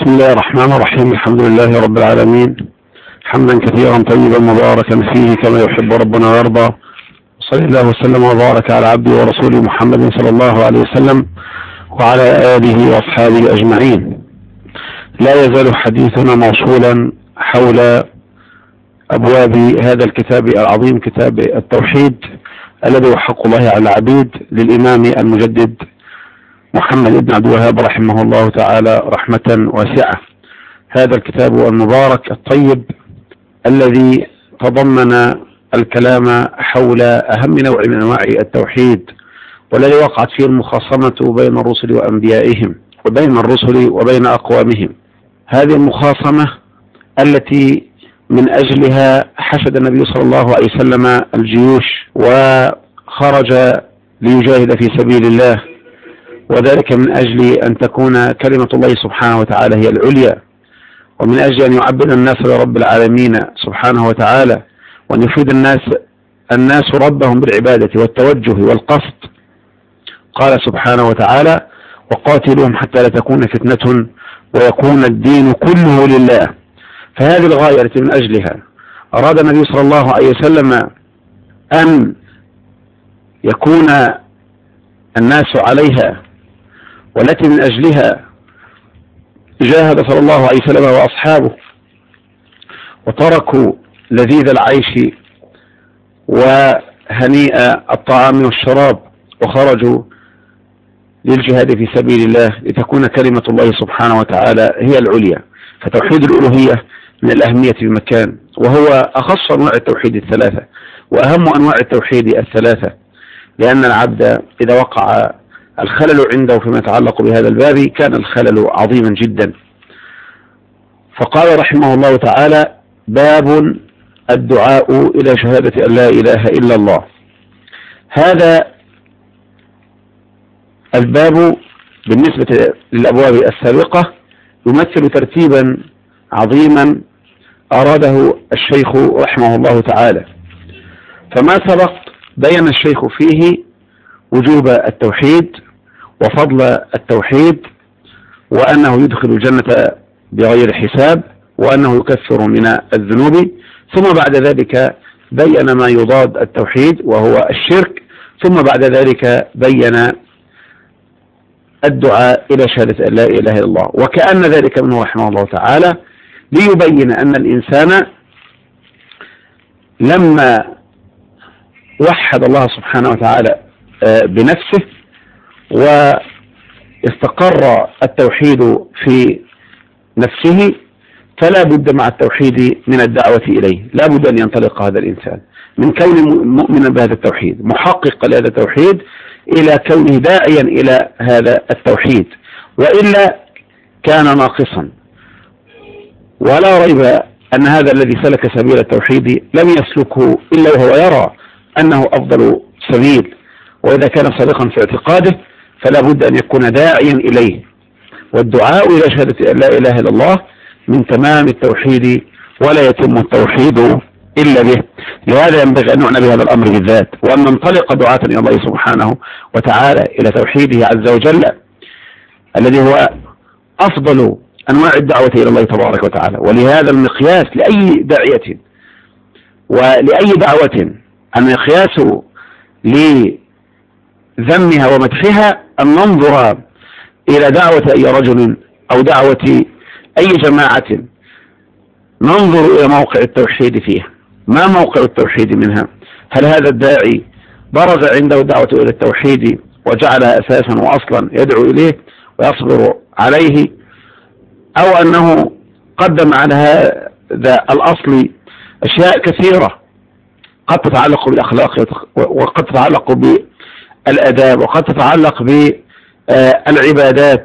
بسم الله الرحمن الرحيم. الحمد لله رب العالمين، حمدا كثيرا طيبا مباركا فيه كما يحب ربنا ويرضى. صلى الله وسلم وبارك على عبده ورسوله محمد صلى الله عليه وسلم وعلى آله وأصحابه أجمعين. لا يزال حديثنا موصولا حول أبواب هذا الكتاب العظيم، كتاب التوحيد الذي هو حق الله على العبيد للإمام المجدد محمد بن عبد الوهاب رحمه الله تعالى رحمة واسعة. هذا الكتاب المبارك الطيب الذي تضمن الكلام حول أهم نوع من أنواع التوحيد، والذي وقعت فيه المخاصمة بين الرسل وأنبيائهم وبين الرسل وبين أقوامهم. هذه المخاصمة التي من أجلها حشد النبي صلى الله عليه وسلم الجيوش وخرج ليجاهد في سبيل الله، وذلك من أجل أن تكون كلمة الله سبحانه وتعالى هي العليا، ومن أجل أن يعبد الناس لرب العالمين سبحانه وتعالى، وأن يفيد الناس ربهم بالعبادة والتوجه والقصد. قال سبحانه وتعالى: وقاتلوهم حتى لا تكون فتنة ويكون الدين كله لله. فهذه الغاية التي من أجلها أراد النبي صلى الله عليه وسلم أن يكون الناس عليها، والتي من أجلها جاهد صلى الله عليه وسلم وأصحابه وتركوا لذيذ العيش وهنيء الطعام والشراب وخرجوا للجهاد في سبيل الله لتكون كلمة الله سبحانه وتعالى هي العليا. فتوحيد الألوهية من الأهمية بمكان، وهو أخص أنواع التوحيد الثلاثة وأهم أنواع التوحيد الثلاثة، لأن العبد إذا وقع الخلل عنده فيما يتعلق بهذا الباب كان الخلل عظيما جدا. فقال رحمه الله تعالى: باب الدعاء إلى شهادة أن لا إله إلا الله. هذا الباب بالنسبة للأبواب السابقة يمثل ترتيبا عظيما أراده الشيخ رحمه الله تعالى. فما سبق بين الشيخ فيه وجوب التوحيد وفضل التوحيد، وأنه يدخل الجنة بغير حساب، وأنه يكفر من الذنوب. ثم بعد ذلك بين ما يضاد التوحيد وهو الشرك. ثم بعد ذلك بين الدعاء إلى شهادة أن لا إله إلا الله، وكأن ذلك منه رحمه الله تعالى ليبين أن الإنسان لما وحد الله سبحانه وتعالى بنفسه واستقر التوحيد في نفسه فلا بد مع التوحيد من الدعوة إليه. لا بد أن ينطلق هذا الإنسان من كونه مؤمنا بهذا التوحيد، محقق لهذا التوحيد، إلى كونه داعيا إلى هذا التوحيد، وإلا كان ناقصا. ولا ريب أن هذا الذي سلك سبيل التوحيد لم يسلكه إلا وهو يرى أنه أفضل سبيل، وإذا كان صادقا في اعتقاده فلا بد أن يكون داعيا إليه. والدعاء إلى شهادة أن لا إله إلا الله من تمام التوحيد، ولا يتم التوحيد إلا به. لهذا ينبغي أن نعنى بهذا الأمر بالذات، وأن ننطلق دعاة إلى الله سبحانه وتعالى إلى توحيده عز وجل الذي هو أفضل أنواع الدعوة إلى الله تبارك وتعالى. ولهذا المقياس لأي داعية ولأي دعوة المقياس لذمها ومدحها أن ننظر إلى دعوة أي رجل أو دعوة أي جماعة، ننظر إلى موقع التوحيد فيها. ما موقع التوحيد منها؟ هل هذا الداعي برز عنده دعوة إلى التوحيد وجعلها أساسا وأصلا يدعو إليه ويصبر عليه، أو أنه قدم على هذا الأصل أشياء كثيرة قد تتعلق بالأخلاق وقد تتعلق بالأداب وقد تتعلق بالعبادات،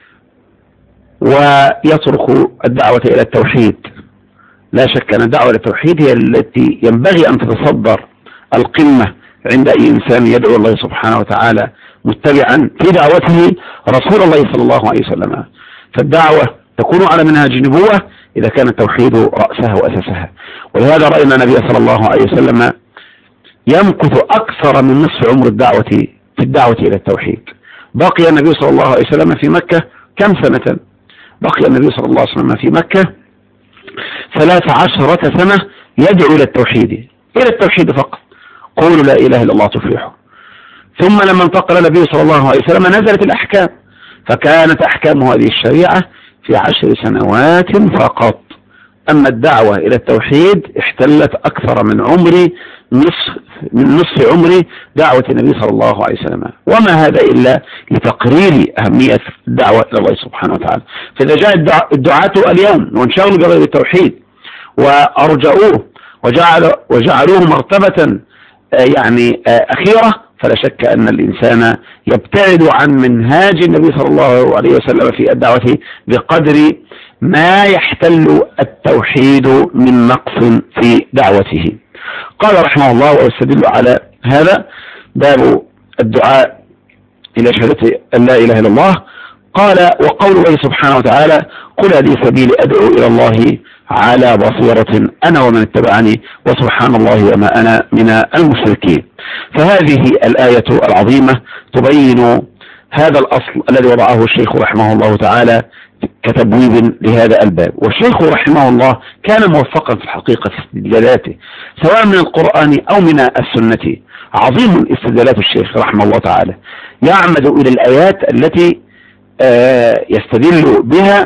ويترك الدعوة إلى التوحيد؟ لا شك أن الدعوة إلى التوحيد هي التي ينبغي أن تتصدر القمة عند أي إنسان يدعو الله سبحانه وتعالى متبعا في دعوته رسول الله صلى الله عليه وسلم. فالدعوة تكون على منهج النبوة إذا كان التوحيد رأسها وأساسها. ولهذا رأينا النبي صلى الله عليه وسلم يمكث أكثر من نصف عمر الدعوة في الدعوة إلى التوحيد. بقي النبي صلى الله عليه وسلم في مكة كم سنة؟ بقي النبي صلى الله عليه وسلم في مكة 13 سنة يدعو إلى التوحيد فقط. قولوا لا إله إلا الله تفلحوا. ثم لما انتقل النبي صلى الله عليه وسلم نزلت الأحكام، فكانت أحكام هذه الشريعة في 10 سنوات فقط. أما الدعوة إلى التوحيد احتلت أكثر من نصف عمري دعوة النبي صلى الله عليه وسلم، وما هذا إلا لتقرير أهمية الدعوة إلى الله سبحانه وتعالى. فإذا جاء الدعاة اليوم وانشغلوا بغير التوحيد وأرجعوه وجعلوه مرتبة أخيرة، فلا شك أن الإنسان يبتعد عن منهاج النبي صلى الله عليه وسلم في الدعوة بقدر ما يحتل التوحيد من نقص في دعوته. قال رحمه الله ويستدل على هذا باب الدعاء إلى شهادة أن لا إله إلا الله. قال وقول الله سبحانه وتعالى قل هذه سبيلي أدعو إلى الله على بصيرة أنا ومن اتبعني وسبحان الله وما أنا من المشركين. فهذه الآية العظيمة تبين هذا الأصل الذي وضعه الشيخ رحمه الله تعالى كتبويب لهذا الباب. والشيخ رحمه الله كان موفقا في الحقيقة في استدلالاته سواء من القرآن أو من السنة. عظيم استدلالات الشيخ رحمه الله تعالى، يعمد إلى الآيات التي يستدل بها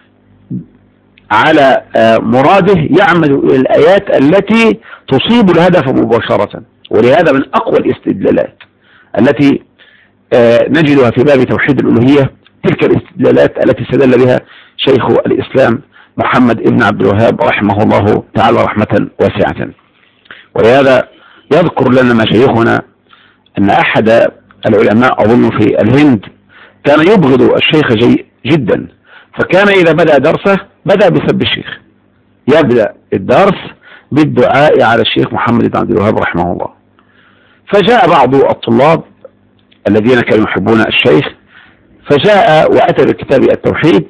على مراده، يعمد إلى الآيات التي تصيب الهدف مباشرة. ولهذا من أقوى الاستدلالات التي نجدها في باب توحيد الألوهية تلك الاستدلالات التي استدل بها شيخ الإسلام محمد ابن عبد الوهاب رحمه الله تعالى رحمة واسعة. ولهذا يذكر لنا مشايخنا أن أحد العلماء أظن في الهند كان يبغض الشيخ جدا، فكان إذا بدأ درسه بدأ بسب الشيخ، يبدأ الدرس بالدعاء على الشيخ محمد بن عبد الوهاب رحمه الله. فجاء بعض الطلاب الذين كانوا يحبون الشيخ فجاء وأتى بكتاب التوحيد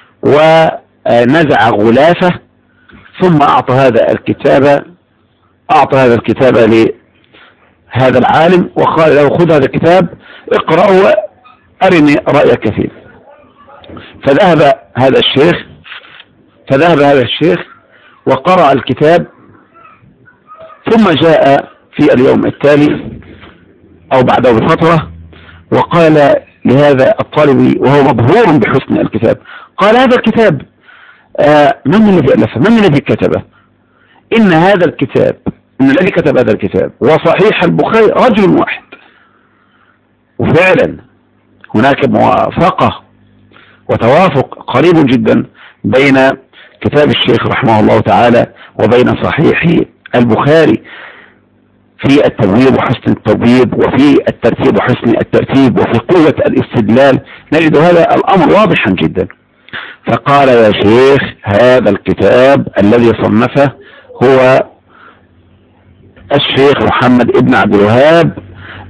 ونزع غلافه ثم أعطى هذا الكتاب لهذا العالم وقال له خذ هذا الكتاب اقرأه وأرني رأيك فيه. فذهب هذا الشيخ وقرأ الكتاب، ثم جاء في اليوم التالي أو بعده بفترة وقال لهذا الطالب وهو مبهور بحسن الكتاب، قال هذا الكتاب من الذي ألفه؟ من الذي كتبه؟ إن الذي كتب هذا الكتاب وصحيح البخاري رجل واحد. وفعلا هناك موافقة وتوافق قريب جدا بين كتاب الشيخ رحمه الله تعالى وبين صحيح البخاري في التبويب وحسن التبويب وفي الترتيب وحسن الترتيب وفي قوة الاستدلال، نجد هذا الأمر واضحا جدا. فقال يا شيخ هذا الكتاب الذي صنفه هو الشيخ محمد ابن عبد الوهاب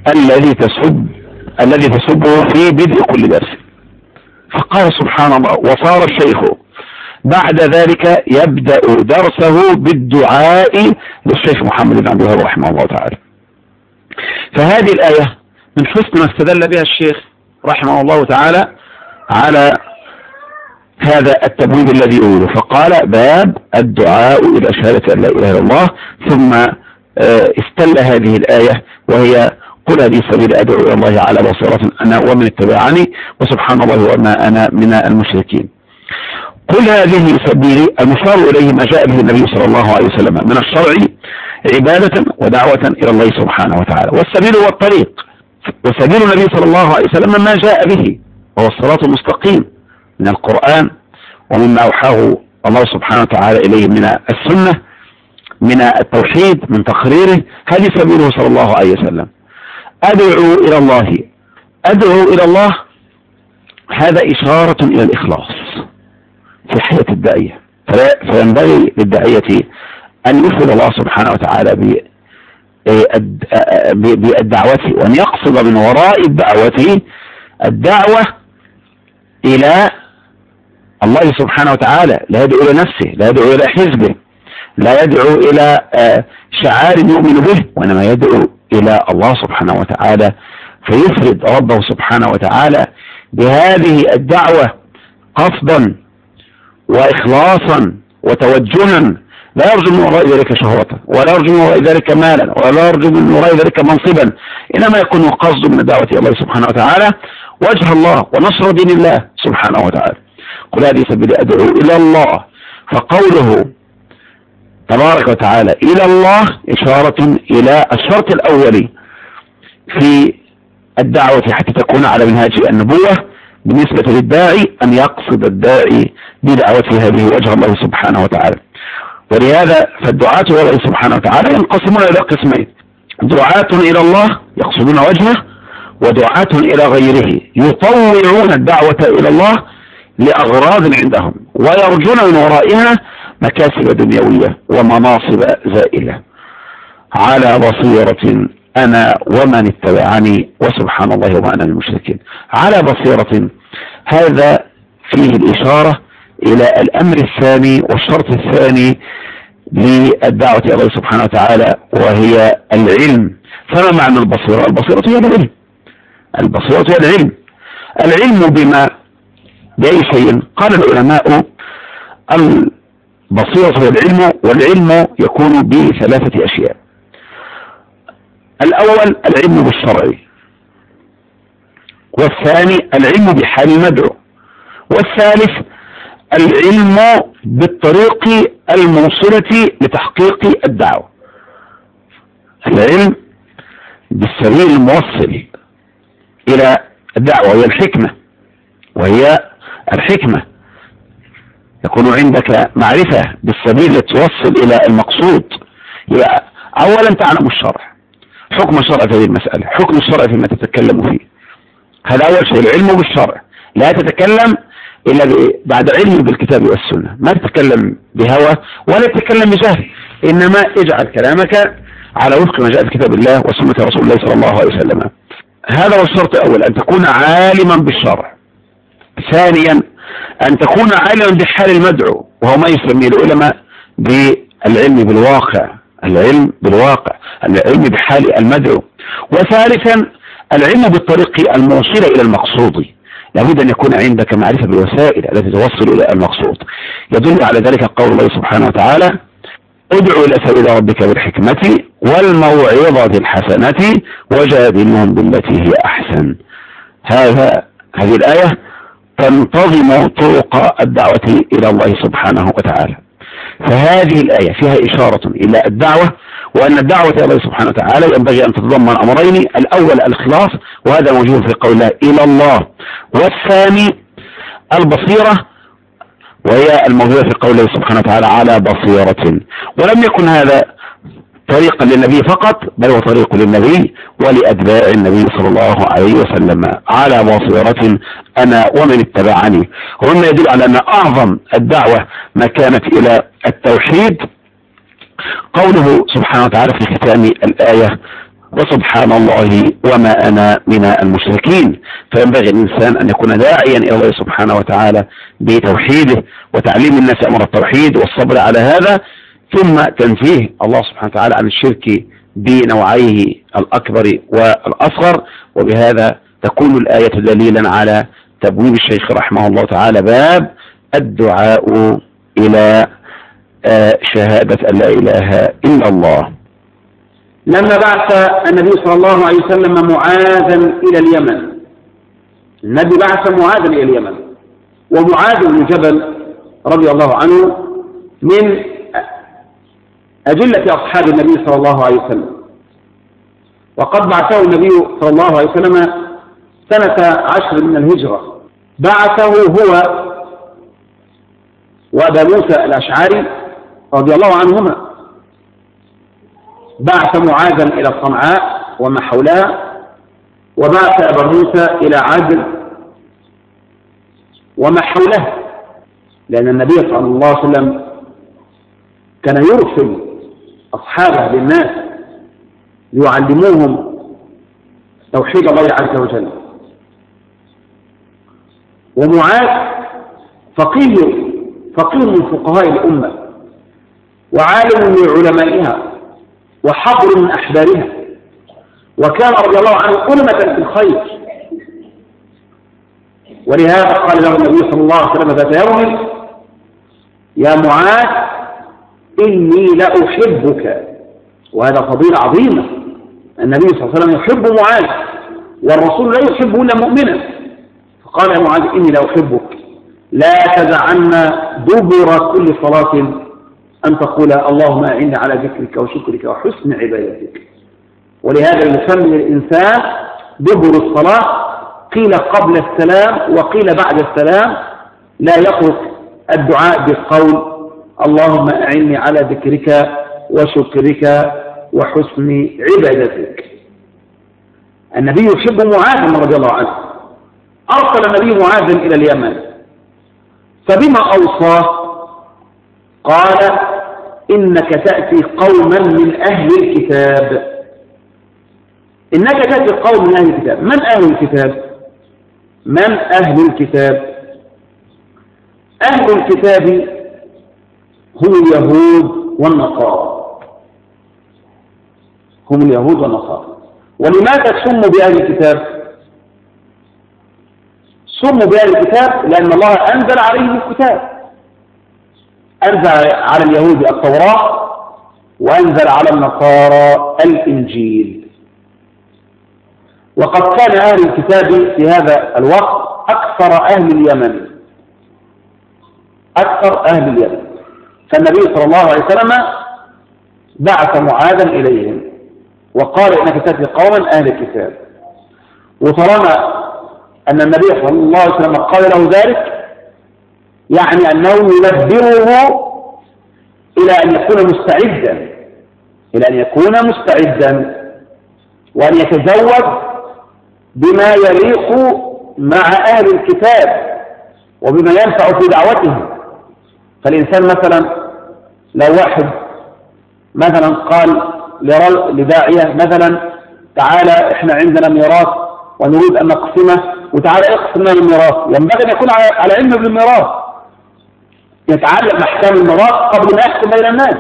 الذي تسبه في بدء كل درس. فقال سبحان الله، وصار الشيخ بعد ذلك يبدأ درسه بالدعاء للشيخ محمد بن عبد الوهاب رحمه الله تعالى. فهذه الآية من حسن ما استدل بها الشيخ رحمه الله تعالى على هذا التبويب الذي أوله، فقال باب الدعاء إلى شهادة أن لا إله إلا الله، ثم استل هذه الآية وهي قل هذه سبيل أدعو إلى الله على بصيرة أنا ومن اتبعني وسبحان الله وما أنا من المشركين. قل هذه سبيلي المشار إليه ما جاء به النبي صلى الله عليه وسلم من الشرع عبادة ودعوة إلى الله سبحانه وتعالى، والسبيل هو الطريق، وسبيل النبي صلى الله عليه وسلم ما جاء به وهو الصراط المستقيم من القرآن ومما أوحاه الله سبحانه وتعالى إليه من السنة من التوحيد من تقريره. هذه سبيله صلى الله عليه وسلم. أدعو إلى الله هذا إشارة إلى الإخلاص في حياة الداعية، فينبغي للداعية أن يفرد الله سبحانه وتعالى بالدعوة، وأن يقصد من وراء الدعوة إلى الله سبحانه وتعالى، لا يدعو إلى نفسه، لا يدعو إلى حزبه، لا يدعو إلى شعار يؤمن به، وإنما يدعو إلى الله سبحانه وتعالى، فيفرد ربه سبحانه وتعالى بهذه الدعوة قصدا وإخلاصا وتوجها، لا يرجو من وراء ذلك شهوة، ولا يرجو من وراء ذلك مالا، ولا يرجو من وراء ذلك منصبا، إنما يكون قصد من الدعوة إلى الله سبحانه وتعالى وجه الله ونصر دين الله سبحانه وتعالى. قل هذه سبيلي أدعو إلى الله، فقوله تبارك وتعالى إلى الله إشارة إلى الشرط الأولي في الدعوة حتى تكون على منهاج النبوة بالنسبة للداعي، أن يقصد الداعي بدعوته هذه وجه الله سبحانه وتعالى. ولهذا فالدعاة إلى الله سبحانه وتعالى ينقسمون إلى قسمين: دعاة إلى الله يقصدون وجهه، ودعاة إلى غيره يطوعون الدعوة إلى الله لأغراض عندهم ويرجون من ورائها مكاسب دنيوية ومناصب زائلة. على بصيرة أنا ومن اتبعني وسبحان الله وما أنا من المشركين. على بصيرة، هذا فيه الإشارة إلى الأمر الثاني والشرط الثاني للدعوة إلى الله سبحانه وتعالى، وهي العلم. فما معنى البصيرة؟ البصيرة هي العلم. البصيرة هي العلم. العلم بأي شيء؟ قال العلماء البصيرة هي العلم، والعلم يكون بثلاثة أشياء: الأول العلم بالشرع، والثاني العلم بحال المدعو، والثالث العلم بالطريق الموصلة لتحقيق الدعوة. العلم بالسبيل الموصل إلى الدعوة وهي الحكمة. يكون عندك معرفة بالسبيل لتوصل إلى المقصود. يبقى أولا تعلم الشرع، حكم الشرع في هذه المسألة، حكم الشرع فيما تتكلم فيه. هذا أول شيء، العلم بالشرع. لا تتكلم إلا بعد علم بالكتاب والسنة، ما تتكلم بهوى ولا تتكلم بجهل، إنما اجعل كلامك على وفق ما جاء في كتاب الله وسنة رسول الله صلى الله عليه وسلم. هذا هو الشرط الأول، أن تكون عالما بالشرع. ثانيا أن تكون عالما بحال المدعو، وهو ما يسميه العلماء بالعلم بالواقع، العلم بالواقع، العلم بحال المدعو. وثالثا العلم بالطريق الموصلة إلى المقصود. لابد أن يكون عندك معرفة بالوسائل التي توصل إلى المقصود. يدل على ذلك قول الله سبحانه وتعالى: ادعو إلى سبيل ربك بالحكمة والموعظة الحسنة وجادلهم بالتي هي أحسن. هذه الآية تنتظم طرق الدعوة إلى الله سبحانه وتعالى. فهذه الآية فيها إشارة إلى الدعوة، وأن الدعوة إلى الله سبحانه وتعالى ينبغي أن تتضمن أمرين: الأول الإخلاص، وهذا موجود في قول الله إلى الله، والثاني البصيرة، وهي الموجودة في قول الله سبحانه وتعالى على بصيرة. ولم يكن هذا طريقا للنبي فقط، بل هو طريق للنبي ولأتباع النبي صلى الله عليه وسلم. على بصيرة أنا ومن اتبعني. ومما يدل على أن أعظم الدعوة ما كانت إلى التوحيد قوله سبحانه وتعالى في ختام الآية: وسبحان الله وما أنا من المشركين. فينبغي الإنسان أن يكون داعيا إلى الله سبحانه وتعالى بتوحيده وتعليم الناس أمر التوحيد والصبر على هذا، ثم تنزيه الله سبحانه وتعالى عن الشرك بنوعيه الأكبر والأصغر. وبهذا تكون الآية دليلا على تبويب الشيخ رحمه الله تعالى باب الدعاء إلى شهادة أن لا إله إلا الله. لما بعث النبي صلى الله عليه وسلم معاذا إلى اليمن، النبي بعث معاذا إلى اليمن، ومعاذ بن جبل رضي الله عنه من أجلة أصحاب النبي صلى الله عليه وسلم، وقد بعثه النبي صلى الله عليه وسلم سنة 10 من الهجرة. بعثه هو وأبا موسى الأشعري رضي الله عنهما. بعث معاذا إلى صنعاء وما حولها، وبعث أبا موسى إلى عدن وما حولها، لأن النبي صلى الله عليه وسلم كان يرسل أصحابه للناس ليعلموهم توحيد الله عز وجل. ومعاذ فقيه من فقهاء الأمة، وعالم من علمائها، وحبر من أحبارها، وكان رضي الله عنه أمة في الخير. ولهذا قال له النبي صلى الله عليه وسلم ذات يوم: يا معاذ إني لأحبك. وهذا فضيلة عظيمة، النبي صلى الله عليه وسلم يحب معاذ، والرسول لا يحب إلا مؤمنا. فقال يا معاذ إني لأحبك، لا تدعن دبر كل صلاة أن تقول اللهم أعني على ذكرك وشكرك وحسن عبادتك. ولهذا يسمي الإنسان دبر الصلاة، قيل قبل السلام وقيل بعد السلام، لا يترك الدعاء بالقول اللهم أعني على ذكرك وشكرك وحسن عبادتك. النبي يحب معاذ رضي الله عنه، أرسل النبي معاذ إلى اليمن، فبما أوصاه؟ قال إنك تأتي قوما من أهل الكتاب. إنك تأتي قوم من أهل الكتاب. من أهل الكتاب؟ من أهل الكتاب؟ أهل الكتاب هم اليهود والنصارى، هم اليهود والنصارى. ولماذا سموا بأهل الكتاب؟ سموا بأهل الكتاب لأن الله أنزل عليهم الكتاب، أنزل على اليهود التوراة وأنزل على النصارى الإنجيل. وقد كان أهل الكتاب في هذا الوقت أكثر أهل اليمن، أكثر أهل اليمن. فالنبي صلى الله عليه وسلم بعث معاذا إليهم وقال إنك تأتي قوما أهل الكتاب. وطالما أن النبي صلى الله عليه وسلم قال له ذلك، يعني أنه ينبهه إلى أن يكون مستعدا، إلى أن يكون مستعدا وأن يتزود بما يليق مع أهل الكتاب وبما ينفع في دعوتهم. فالإنسان مثلا لو واحد مثلا قال لداعية مثلا تعالى إحنا عندنا ميراث ونريد أن نقسمه وتعالى اقسم لنا الميراث، ينبغي أن يكون على علم بالميراث، يتعلم أحكام الميراث قبل ما يحكم بين الناس.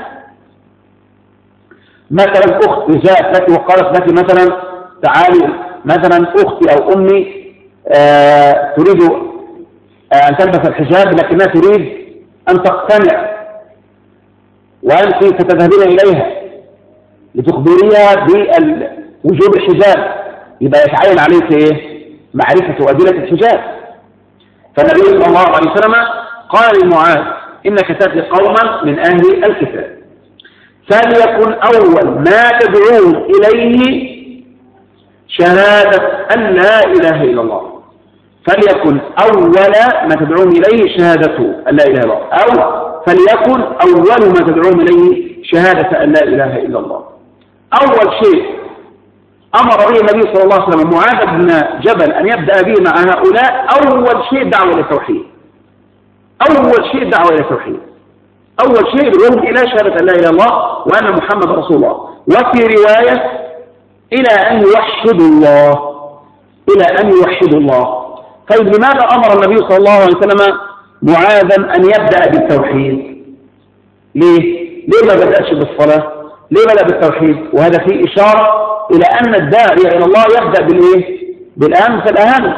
مثلا أخت جاءت لك وقالت لك مثلا تعالي مثلا أختي أو أمي تريد أن تلبس الحجاب لكنها تريد أن تقتنع، وأنت ستذهبين إليها لتخبريها بوجوب الحجاب، يبقى يتعين عليك إيه؟ معرفة أدلة الحجاب. فالنبي صلى الله عليه وسلم قال لمعاذ إنك تأتي قوما من أهل الكتاب، فليكن أول ما تدعون إليه شهادة أن لا إله إلا الله. فليكن أول ما تدعون إليه شهادة أن لا إله إلا الله، أو فليكن أول ما تدعون إليه شهادة أن لا إله إلا الله. أول شيء أمر به النبي صلى الله عليه وسلم معاذ بن جبل أن يبدأ به مع هؤلاء، أول شيء دعوة إلى التوحيد، أول شيء دعوة إلى التوحيد، أول شيء يدعوهم إلى شهادة أن لا إله إلا الله وأن محمد رسول الله. وفي رواية إلى أن يوحدوا الله، إلى أن يوحدوا الله. طيب لماذا أمر النبي صلى الله عليه وسلم معاذا أن يبدأ بالتوحيد؟ ليه ما بدأش بالصلاة؟ ليه بدأ بالتوحيد؟ وهذا فيه إشارة إلى أن الداعي إلى الله يبدأ بالإيه؟ بالأهم فالأهم.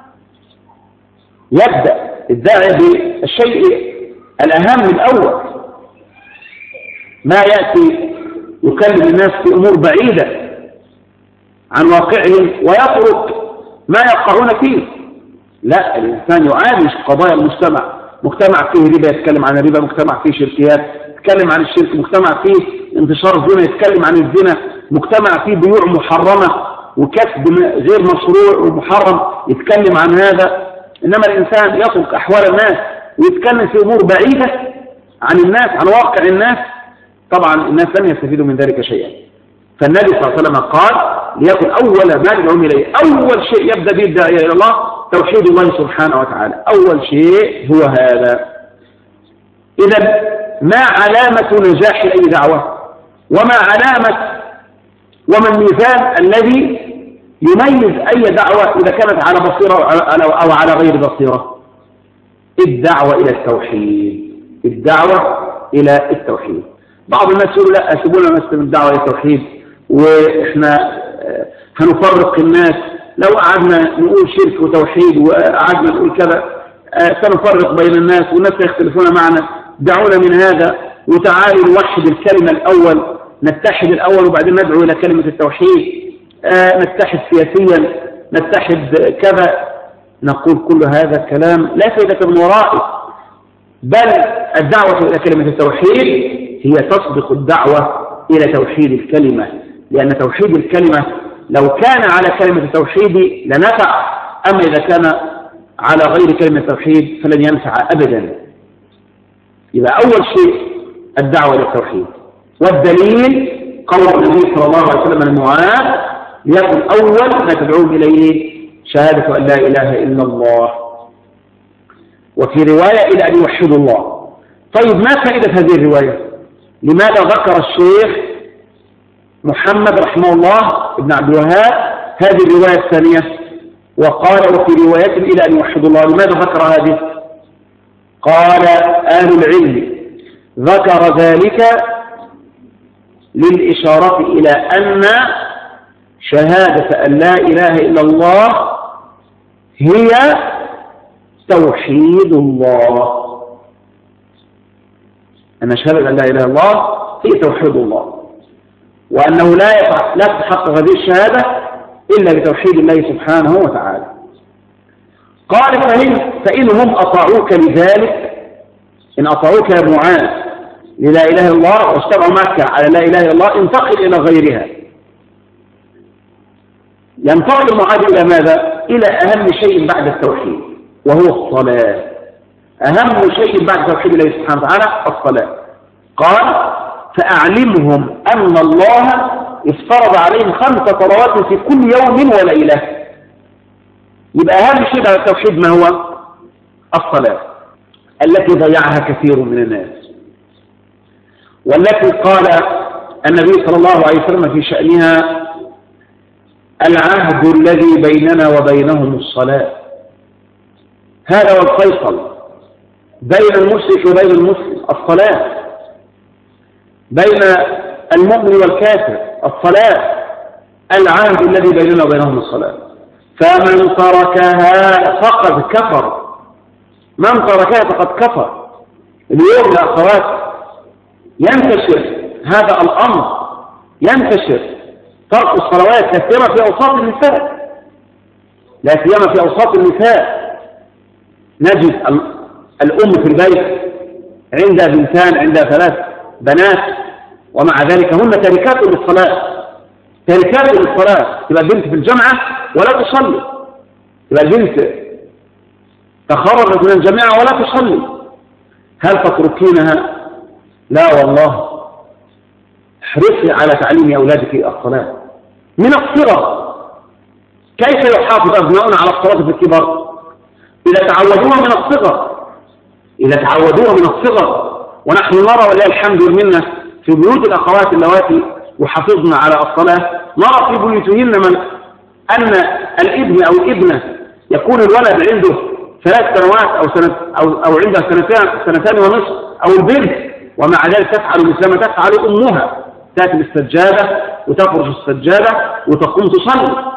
يبدأ الداعي بالشيء الأهم الأول، ما يأتي يكلم الناس في أمور بعيدة عن واقعهم ويترك ما يقعون فيه. لا، الإنسان يعالج قضايا المجتمع. مجتمع فيه ربا يتكلم عن الربا، مجتمع فيه شركيات يتكلم عن الشرك، مجتمع فيه انتشار الزنا يتكلم عن الزنا، مجتمع فيه بيوع محرمة وكسب غير مشروع ومحرم يتكلم عن هذا. إنما الإنسان يترك أحوال الناس ويتكلم في أمور بعيدة عن الناس، عن واقع الناس، طبعا الناس لن يستفيدوا من ذلك شيئا. فالنبي صلى الله عليه وسلم قال ليكن أول ما تدعون إليه، أول شيء يبدأ به الداعية إلى الله توحيد الله سبحانه وتعالى، أول شيء هو هذا. إذا ما علامة نجاح أي دعوة؟ وما علامة وما الميزان الذي يميز أي دعوة إذا كانت على بصيرة أو على غير بصيرة؟ الدعوة إلى التوحيد، الدعوة إلى التوحيد. بعض الناس يقولوا لا أسيبونا نسلم الدعوة إلى التوحيد وإحنا هنفرق الناس، لو قعدنا نقول شرك وتوحيد وقعدنا نقول كذا سنفرق بين الناس والناس يختلفون معنا. دعونا من هذا وتعالوا نوحد الكلمة الأول، نتحد الأول وبعدين ندعو إلى كلمة التوحيد، نتحد سياسيا، نتحد كذا. نقول كل هذا كلام لا فائدة من ورائه، بل الدعوة إلى كلمة التوحيد هي تسبق الدعوة إلى توحيد الكلمة، لأن توحيد الكلمة لو كان على كلمة التوحيد لنفع، أما إذا كان على غير كلمة التوحيد فلن ينفع أبدا. يبقى أول شيء الدعوة إلى التوحيد، والدليل قول النبي صلى الله عليه وسلم لمعاذ ليكن أول ما تدعوهم إليه شهادة أن لا إله إلا الله، وفي رواية إلى أن يوحدوا الله. طيب ما فائدة هذه الرواية؟ لماذا ذكر الشيخ محمد رحمه الله ابن عبد الوهاب هذه الرواية الثانية وقال وفي رواية إلى أن يوحدوا الله؟ لماذا ذكر هذه؟ قال أهل العلم ذكر ذلك للإشارة إلى أن شهادة أن لا إله إلا الله هي توحيد الله، أن شهادة أن لا إله إلا الله هي توحيد الله، وأنه لا تحقق هذه الشهادة إلا بتوحيد الله سبحانه وتعالى. قال فإنهم أطاعوك لذلك، إن أطاعوك يا معاذ للا إله إلا الله واجتمعوا معك على لا إله إلا الله انتقل إلى غيرها. ينتقل معاذ إلى ماذا؟ إلى أهم شيء بعد التوحيد وهو الصلاة. أهم شيء بعد توحيد الله سبحانه وتعالى الصلاة. قال فأعلمهم أن الله افترض عليهم 5 صلوات في كل يوم وليلة. يبقى أهم شيء بعد التوحيد ما هو؟ الصلاة التي ضيعها كثير من الناس، والتي قال النبي صلى الله عليه وسلم في شأنها العهد الذي بيننا وبينهم الصلاة. هذا هو الفيصل بين المشرك وبين المسلم، الصلاة. بين المؤمن والكافر الصلاة. العهد الذي بيننا وبينهم الصلاة. فمن تركها فقد كفر. من تركها فقد كفر. اليوم يا أخوات ينتشر هذا الأمر، ينتشر ترك الصلوات لا سيما في أوساط النساء، لا سيما في أوساط النساء. نجد الأم في البيت عندها بنتان، عندها 3 بنات، ومع ذلك هن تاركات للصلاة، تاركات للصلاة. تبقى البنت في الجامعة ولا تصلي، تبقى البنت تخرجت من الجامعة ولا تصلي. هل تتركينها؟ لا والله، احرصي على تعليم أولادك الصلاة من الصغر. كيف يحافظ أبناؤنا على الصلاة في الكبر؟ إذا تعودوها من الصغر، إذا تعودوها من الصغر. ونحن نرى ولله الحمد والمنة في بيوت الأخوات اللواتي يحافظن على الصلاة، نرى في بيوتهن أن الابن أو الابنة يكون الولد عنده 3 سنوات أو عندها 2 ونصف، أو البنت ومع ذلك تفعل مثل ما تفعل أمها، تأتي بالسجادة وتفرش السجادة وتقوم تصلي.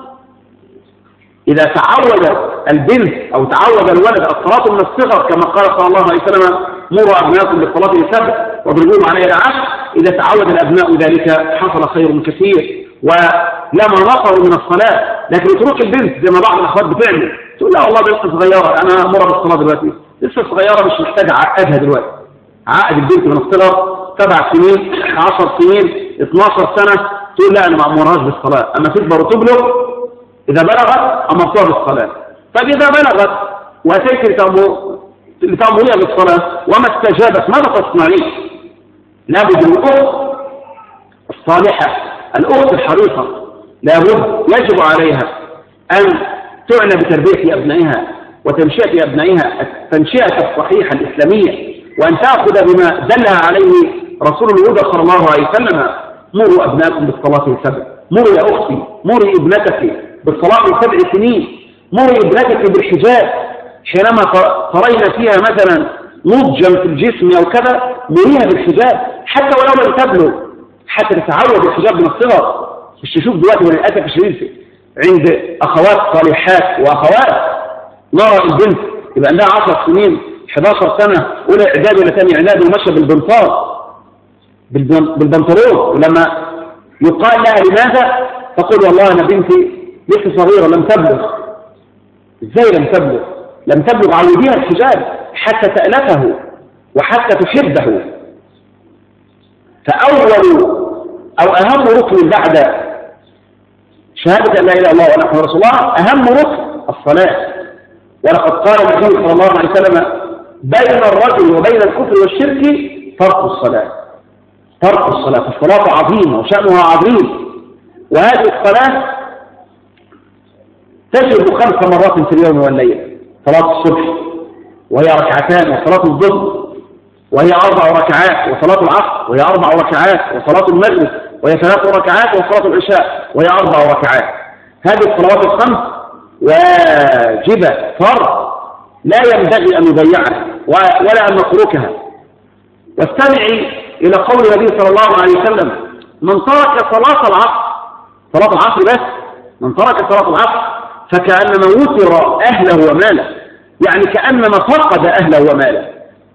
إذا تعود البنت أو تعود الولد الصلاة من الصغر كما قال صلى الله عليه وسلم مروا أبناءكم بالصلاة لسبع واضربوهم عليها العشر، إذا تعود الأبناء ذلك حصل خير كثير ولما نقروا من الصلاة. لكن يترك البنت زي ما بعض الأخوات بتعمل، تقول لا والله لسه صغيرة، أنا أمر بالصلاة دلوقتي، لسه صغيرة مش محتاجة عقدها دلوقتي. عقد البنت من الصغر 7 سنين 10 سنين 12 سنة، تقول لا أنا ما أمرهاش بالصلاة، أما تكبر وتبلغ إذا بلغت أمرتها بالصلاة. طيب إذا بلغت وأتيت لتأمريها بالصلاة وما استجابت ماذا تصنعين؟ لابد الأخت الصالحة، الأخت الحريصة لابد يجب عليها أن تعنى بتربية أبنائها وتنشئة أبنائها التنشئة الصحيحة الإسلامية، وأن تأخذ بما دلها عليه رسول الهدى صلى الله عليه وسلم: مروا أبنائكم بالصلاة لسبع. مروا يا أختي، مري ابنتك بالصلاة ل7 سنين، مري ابنتك بالحجاب حينما ترين فيها مثلا نضجا في الجسم أو كذا، مريها بالحجاب حتى ولو لم تبلغ، حتى تتعود الحجاب من الصغر. مش تشوف دلوقتي وللأسف الشديد عند أخوات صالحات وأخوات نرى البنت يبقى عندها 10 سنين 11 سنة أولى إعداد ولا ثاني إعداد ومشى بالبنطال بالبنطلون، ولما يقال لها لماذا تقول والله أنا بنتي لسه صغيرة لم تبلغ. إزاي لم تبلغ؟ لم تبلغ عوديها الحجاب حتى تألفه وحتى تحبه. فأول أو أهم ركن بعد شهادة أن لا إله إلا الله وأن محمد رسول الله أهم ركن الصلاة. ولقد قال النبي صلى الله عليه وسلم بين الرجل وبين الكفر والشرك ترك الصلاة. ترك الصلاة، فالصلاة عظيمة وشأنها عظيم. وهذه الصلاة تجب 5 مرات في اليوم والليل: صلاة الصبح وهي ركعتان، وصلاة الظهر وهي 4 ركعات، وصلاة العصر وهي 4 ركعات، وصلاة المغرب وهي 3 ركعات، وصلاة العشاء وهي 4 ركعات. هذه الصلوات ال5 واجبة فرض لا ينبغي أن نضيعها ولا أن نتركها. واستمعي إلى قول النبي صلى الله عليه وسلم: من ترك صلاة العصر بس، من ترك صلاة العصر فكأنما وتر أهله وماله، يعني كأنما فقد أهله وماله.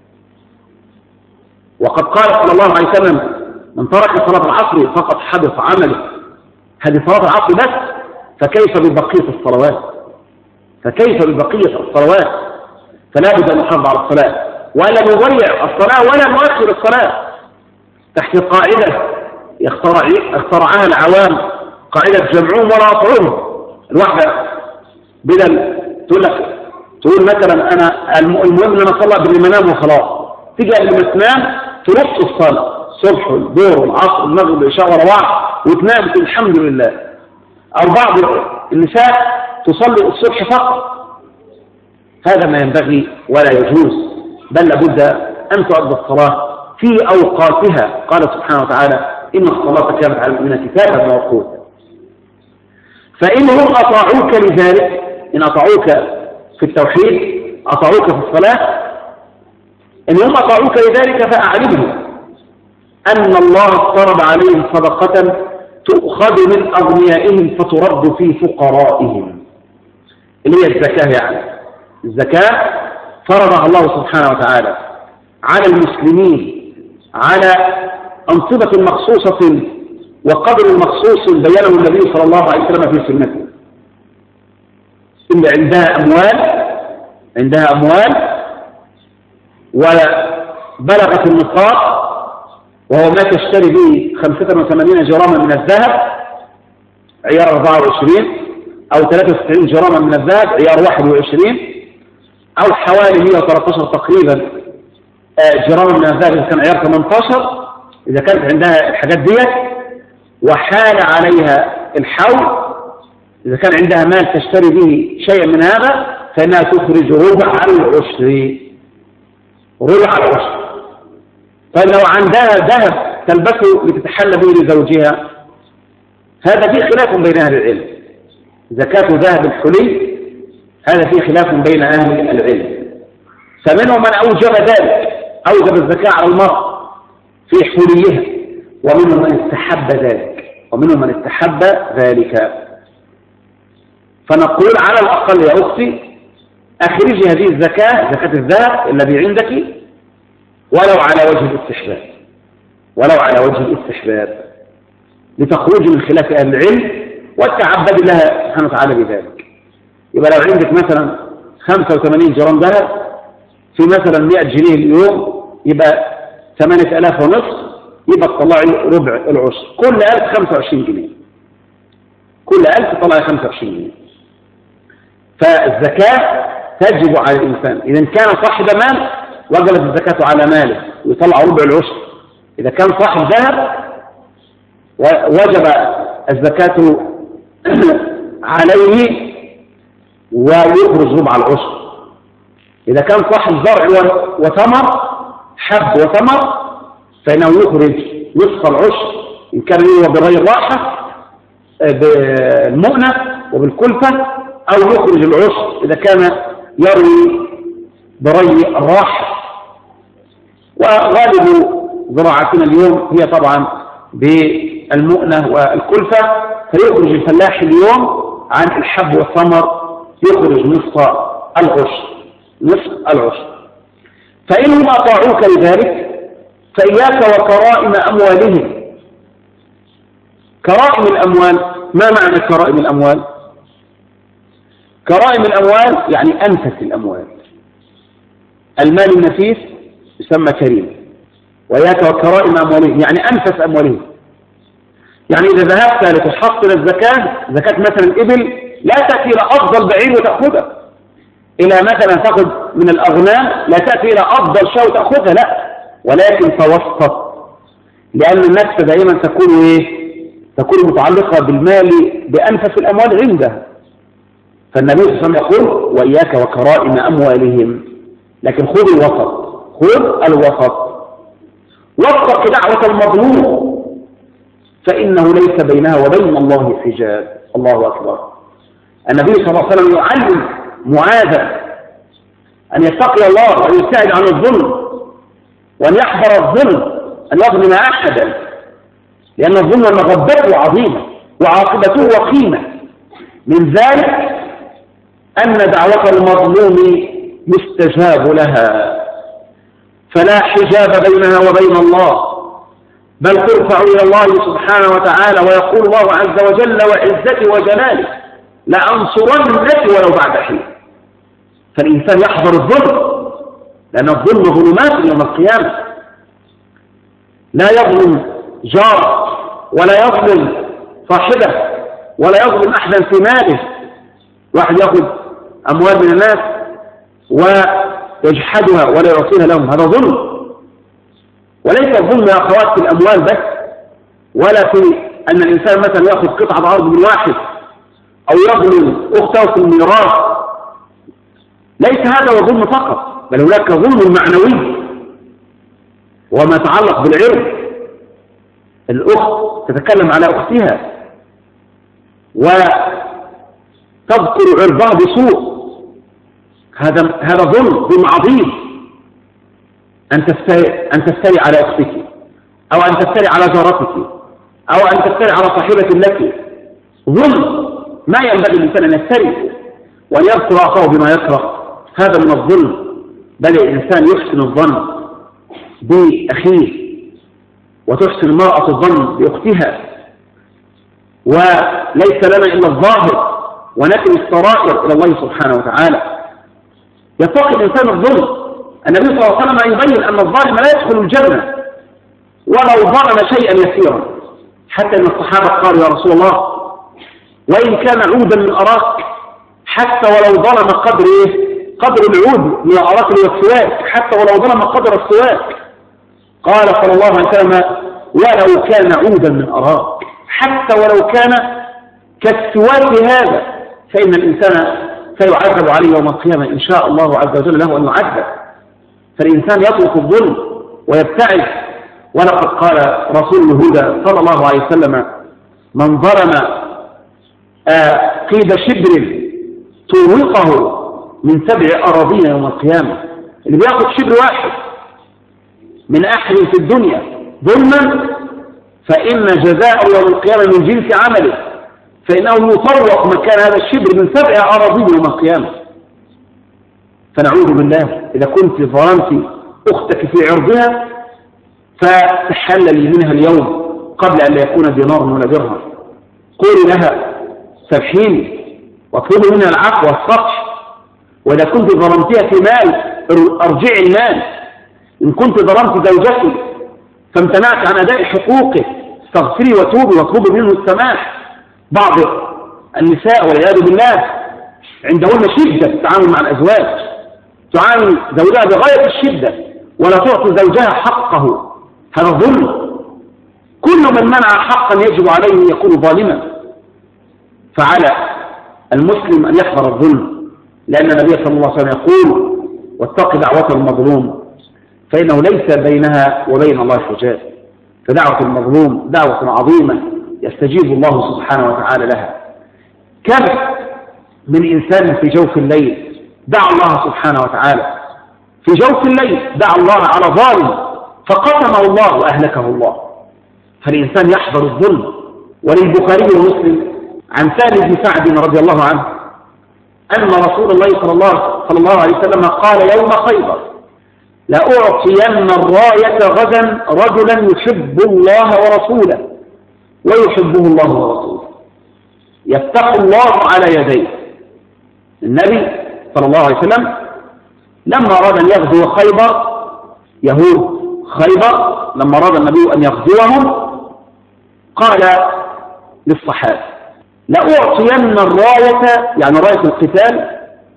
وقد قال صلى الله عليه وسلم: من ترك صلاة العصر فقد حبط عمله. هذه صلاة العصر بس، فكيف ببقية الصلوات؟ فكيف ببقية الصلوات؟ فلا بد أن نحافظ على الصلاة ولا نضيع الصلاة ولا نؤخر الصلاة تحت قاعدة اخترعها العوام، قاعدة جمعهم ولا أطعمهم. الواحدة بدل تقول مثلا أنا المهم أن أنا أصلي قبل ما أنام وخلاص، تيجي قبل ما تنام تنص الصلاة الصبح والظهر والعصر والمغرب والعشاء ورا بعض وتنام الحمد لله. أو بعض النساء تصلي الصبح فقط. هذا ما ينبغي ولا يجوز، بل لابد أن تؤدى الصلاة في أوقاتها. قال سبحانه وتعالى: إن الصلاة كانت على المؤمنين كتابا موقوتا. فإنهم أطاعوك لذلك، إن أطاعوك في التوحيد أطاعوك في الصلاة، إنهم أطاعوك لذلك فأعلمهم أن الله افترض عليهم صدقة تؤخذ من أغنيائهم فترد في فقرائهم، اللي هي الزكاة. يعني الزكاة فرضها الله سبحانه وتعالى على المسلمين على أنصبة مخصوصة وقدر مخصوص بينه النبي صلى الله عليه وسلم في سنته. إن عندها أموال وبلغت النصاب وهو ما تشتري به 85 جراما من الذهب عيار 24، أو 93 جراما من الذهب عيار 21، أو حوالي 113 تقريبا جراما من الذهب إذا كان عيار 18، إذا كانت عندها الحاجات دي وحال عليها الحول، إذا كان عندها مال تشتري به شيئا من هذا فإنها تخرج ربع العشر. طيب لو عندها ذهب تلبسه لتتحلى به لزوجها، هذا فيه خلاف بين أهل العلم. زكاة ذهب الحلي هذا فيه خلاف بين أهل العلم، فمنهم من أوجب ذلك، أوجب الزكاة على المرأة في حليها، ومنهم من استحب ذلك. فنقول على الأقل يا أختي أخرجي هذه الزكاة، زكاة الذهب الذي عندك، ولو على وجه الاستحباب لتخرج من خلاف أهل العلم وتعبد الله سبحانه وتعالى بذلك. يبقى لو عندك مثلا 85 جرام ذهب في مثلا 100 جنيه اليوم يبقى 8000 ونصف، يبقى تطلعي ربع العشر، كل 1000 25 جنيه، كل 1000 تطلعي 25 جنيه. فالزكاة تجب على الإنسان إذا كان صاحب مال وجبت الزكاة على ماله ويطلع ربع العشر. إذا كان صاحب ذهب وجب الزكاة عليه ويخرج ربع العشر. إذا كان صاحب زرع وثمر، حب وثمر، فإنه يخرج نصف العشر إن كان هو بري الراحة بالمؤنة وبالكلفة، أو يخرج العشر إذا كان يروي بري الراحة. وغالب زراعتنا اليوم هي طبعا بالمؤنة والكلفة، فيخرج الفلاح اليوم عن الحب والثمر يخرج نصف العشر. فإنهم أطاعوك لذلك فإياك وكرائم أموالهم. كرائم الأموال، ما معنى كرائم الأموال؟ كرائم الأموال يعني أنفس الأموال. المال النفيس يسمى كريم. وإياك وكرائم أموالهم يعني أنفس أموالهم. يعني إذا ذهبت لتحصل الزكاة، زكاة مثلا الإبل، لا تأتي إلى أفضل بعير وتأخذها، إلى مثلا تأخذ من الأغنام لا تأتي إلى أفضل شاة وتأخذها، لا، ولكن توسط، لأن النفس دائما تكون متعلقة بالمال بأنفس الأموال عنده. فالنبي صلى الله عليه وسلم يقول وإياك وكرائم أموالهم، لكن خذ الوسط، خذ الوسط. واتق دعوة المظلوم فإنه ليس بينها وبين الله حجاب. الله أكبر. النبي صلى الله عليه وسلم يعلم معاذا أن يتقي الله وأن يبتعد عن الظلم وأن يحذر الظلم، أن يظلم أحدا، لأن الظلم مغبته عظيمة وعاقبته وخيمة. من ذلك أن دعوة المظلوم يستجاب لها، فلا حجاب بينها وبين الله، بل ترفع إلى الله سبحانه وتعالى، ويقول الله عز وجل وعزتي وجلاله لأنصرنك ولو بعد حين. فالإنسان يحذر الظلم، لأن الظلم ظلمات يوم القيامة. لا يظلم جار ولا يظلم صاحبه ولا يظلم أحدا في ماله. واحد يأخذ أموال من الناس ويجحدها ولا يعطيها لهم، هذا ظلم. وليس الظلم يا أخوات في الأموال بس، ولا في أن الإنسان مثلا يأخذ قطعة أرض من واحد أو يظلم أخته في الميراث. ليس هذا هو الظلم فقط، بل هناك ظلم معنوي وما يتعلق بالعرض. الأخت تتكلم على أختها وتذكر عرضها بسوء، هذا ظلم عظيم. أن تفتري على أختك، أو أن تفتري على جارتك، أو أن تفتري على صاحبة لك، ظلم. ما ينبغي الإنسان أن يفتري وأن يذكر أخاه بما يكره، هذا من الظلم. بل الإنسان يحسن الظن بأخيه، وتحسن المرأة الظن بأختها، وليس لنا إلا الظاهر ونكل السرائر إلى الله سبحانه وتعالى. يتقي الإنسان الظلم. النبي صلى الله عليه وسلم يبين أن الظالم لا يدخل الجنة ولو ظلم شيئا يسيرا، حتى أن الصحابة قالوا يا رسول الله وإن كان عودا من أراك، حتى ولو ظلم قدر العود من الأراك والسواك، حتى ولو ظلم قدر السواك. قال صلى الله عليه وسلم ولو كان عودا من أراك، حتى ولو كان كالسواك هذا، فإن الإنسان سيعذب عليه يوم القيامة إن شاء الله عز وجل له أن يعذب. فالإنسان يترك الظلم ويبتعد. ولقد قال رسول الهدى صلى الله عليه وسلم من ظلم قيد شبر طوقه من 7 أراضين يوم القيامة. اللي بياخد شبر واحد من أحد في الدنيا ظلما، فإن جزاءه يوم القيامة من جنس عمله، فإنه يطوق مكان هذا الشبر من 7 أراضين يوم القيامة. فنعوذ بالله إذا كنت ظلمت أختك في عرضها فتحللي منها اليوم قبل أن لا يكون دينار ولا درهم. قولي لها سامحيني واطلبي منها العفو والصفح. وإذا كنت ظلمتها في مال أرجعي المال. إن كنت ظلمت زوجتي فامتنعت عن أداء حقوقه استغفري وتوبي واطلبي منه السماح. بعض النساء والعياذ بالله عندهن شدة في التعامل مع الأزواج، تعامل زوجها بغاية الشدة ولا تعطي زوجها حقه، هذا ظلم. كل من منع حقا يجب عليه أن يكون ظالما. فعلى المسلم أن يحذر الظلم، لأن النبي صلى الله عليه وسلم يقول واتق دعوة المظلوم فإنه ليس بينها وبين الله حجاب. فدعوة المظلوم دعوة عظيمة يستجيب الله سبحانه وتعالى لها. كم من إنسان في جوف الليل دعا الله سبحانه وتعالى، في جوف الليل دعا الله على ظالم فقسمه الله وأهلكه الله. فالإنسان يحذر الظلم. وللبخاري ومسلم عن سهل بن سعد رضي الله عنه أن رسول الله صلى الله عليه وسلم قال يوم خيبر لأعطين الراية غدا رجلا يحب الله ورسوله ويحبه الله ورسوله. يفتح الله على يديه. النبي صلى الله عليه وسلم لما أراد أن يغزو خيبر، يهود خيبر لما أراد النبي أن يغزوهم قال للصحابة: لأعطين الراية، يعني راية القتال،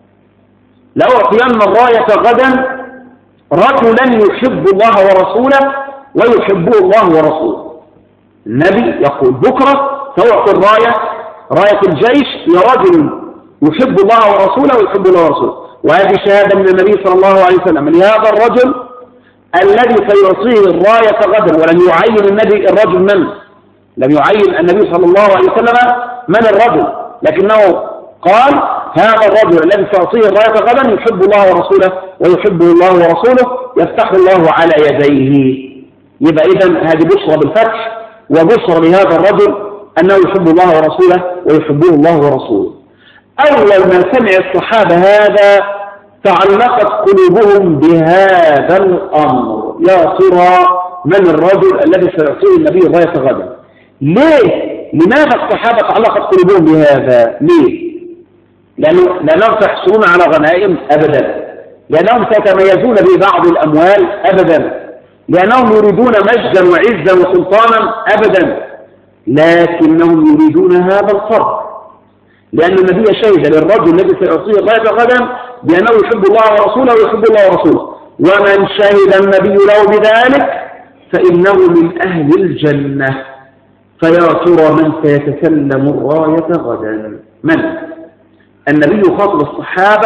لأعطين الراية غدا رجلا يحب الله ورسوله ويحبه الله ورسوله. النبي يقول: بكرة سأعطي الراية، راية الجيش، لرجل يحب الله ورسوله ويحب الله ورسوله. وهذه شهادة من النبي صلى الله عليه وسلم لهذا الرجل الذي سيعطيه الراية غدا. ولم يعين النبي الرجل من؟ لم يعين النبي صلى الله عليه وسلم من الرجل، لكنه قال: هذا الرجل الذي سيعطيه الراية غدا يحب الله ورسوله ويحبه الله ورسوله، يفتح الله على يديه. يبقى إذن هذه بشرى بالفتح وبشرى لهذا الرجل أنه يحب الله ورسوله ويحبه الله ورسوله. أول ما سمع الصحابة هذا تعلقت قلوبهم بهذا الأمر: يا ترى من الرجل الذي سيعطيه النبي الراية غدا؟ ليه؟ لماذا الصحابة تعلقت قلوبهم بهذا؟ ليه؟ لأنهم سيحصلون على غنائم؟ أبدا. لأنهم سيتميزون ببعض الأموال؟ أبدا. لأنهم يريدون مجدا وعزا وسلطانا؟ أبدا. لكنهم يريدون هذا الفرق، لأن النبي شهد للرجل الذي سيعطيه الراية غدا بأنه يحب الله ورسوله ويحب الله ورسوله، ومن شهد النبي له بذلك فإنه من أهل الجنة. فيا ترى من سيتسلم الراية غدا؟ من؟ النبي يخاطب الصحابة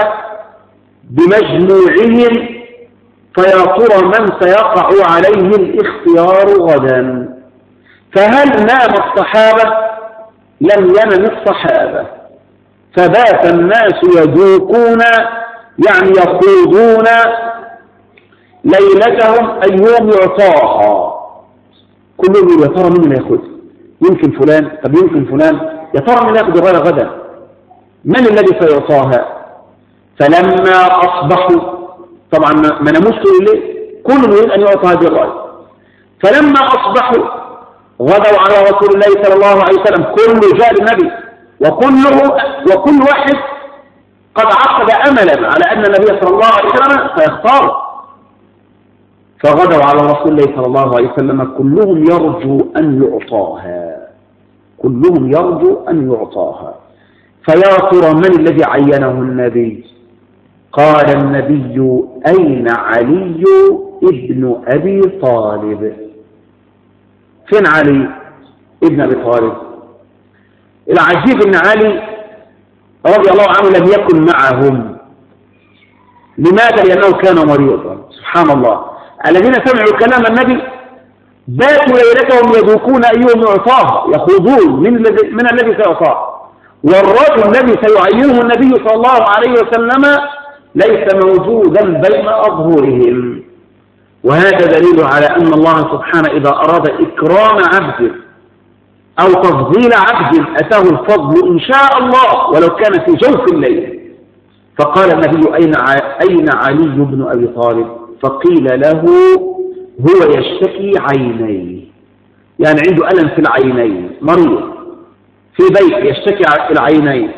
بمجموعهم، فيا ترى من سيقع عليه الاختيار غدا؟ فهل نام الصحابة؟ لم ينم الصحابة، فبات الناس يذوقون، يعني يخوضون ليلتهم أيهم يعطاها. كلهم يقول: يا ترى مين اللي ياخذها؟ يمكن فلان، طب يمكن فلان، يا ترى مين ياخذ الراية غدا؟ من الذي سيعطاها؟ فلما أصبحوا، طبعا ما ناموش طول الليل، كل يريد أن يعطى هذه الراية. فلما أصبحوا غدوا على رسول الله صلى الله عليه وسلم، كل جاء للنبي وكل واحد قد عقد أملا على أن النبي صلى الله عليه وسلم سيختار. فغدوا على رسول الله صلى الله عليه وسلم كلهم يرجو أن يعطاها، كلهم يرجو أن يعطاها. فيا ترى من الذي عينه النبي؟ قال النبي: أين علي ابن أبي طالب؟ فين علي ابن أبي طالب؟ العجيب أن علي رضي الله عنه لم يكن معهم. لماذا؟ لأنه كان مريضا. سبحان الله، الذين سمعوا كلام النبي باتوا ليلتهم يذوقون أيهم يعطاه، يخوضون من الذي سيعطاه. والرجل الذي سيعينه النبي صلى الله عليه وسلم ليس موجودا بين أظهرهم. وهذا دليل على أن الله سبحانه إذا أراد إكرام عبد أو تفضيل عبد أتاه الفضل إن شاء الله ولو كان في جوف الليل. فقال النبي: أين علي بن أبي طالب؟ فقيل له: هو يشتكي عينيه، يعني عنده ألم في العينين، مريض في بيت يشتكي العينين.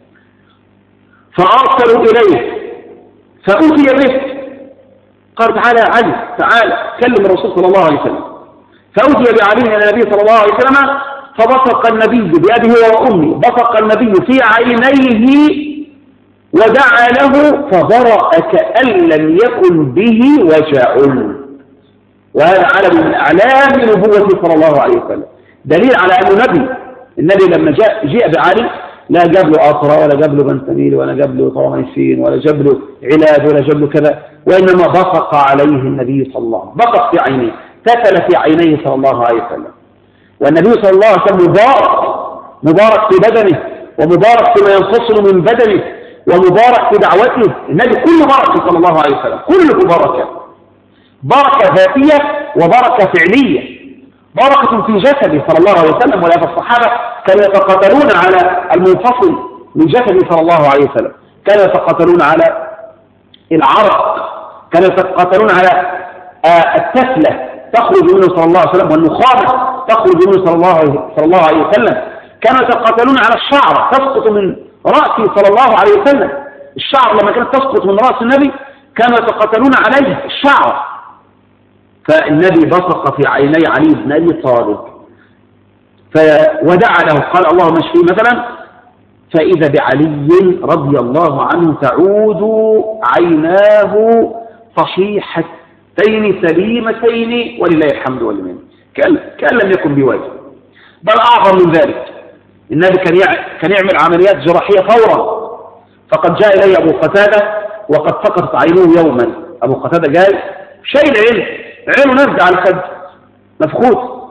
فأرسلوا إليه فأتي به، قال: تعالى يا علي، تعالى كلم الرسول صلى الله عليه وسلم. فأتي بعلي إلى النبي صلى الله عليه وسلم، فبصق النبي بأبيه وأمه، بصق النبي في عينيه ودعا له فبرأ كأن لم يكن به وجع. وهذا علم من أعلام نبوته صلى الله عليه وسلم، دليل على أن النبي لما جاء بعلي لا جاب له أطرى ولا جاب له بنسميل ولا جاب له طراميسين ولا جاب له علاج ولا جاب له كذا، وإنما بصق عليه النبي صلى الله عليه وسلم، بصق في عينيه، تكل في عينيه صلى الله عليه وسلم. والنبي صلى الله عليه وسلم مبارك في بدنه، ومبارك فيما ينفصل من بدنه، ومبارك في دعوته. النبي كله بركة صلى الله عليه وسلم، كله بركة، بركة ذاتية وبركة فعلية. بركة في جسده صلى الله عليه وسلم. ولهذا الصحابة كانوا يتقاتلون على المنفصل من جسده صلى الله عليه وسلم، كانوا يتقاتلون على العرق كانوا يتقاتلون على التسلة تخرج منه صلى الله عليه وسلم، والنخامة تخرج منه صلى الله عليه وسلم. كانوا يتقاتلون على الشعرة تسقط من رأسه صلى الله عليه وسلم. الشعر لما كانت تسقط من رأس النبي كانوا يتقاتلون عليه الشعر. فالنبي بصق في عيني علي بن أبي طالب ودعا له، قال اللهم اشفيه مثلا، فإذا بعلي رضي الله عنه تعود عيناه صحيحتين سليمتين ولله الحمد والمنة، كأن لم يكن بواجب. بل أعظم من ذلك، النبي كان يعمل عمليات جراحية فورا. فقد جاء إليه أبو قتادة وقد سقطت عينه يوما. أبو قتادة جاي شيء عينه نزع على الخد مفقود،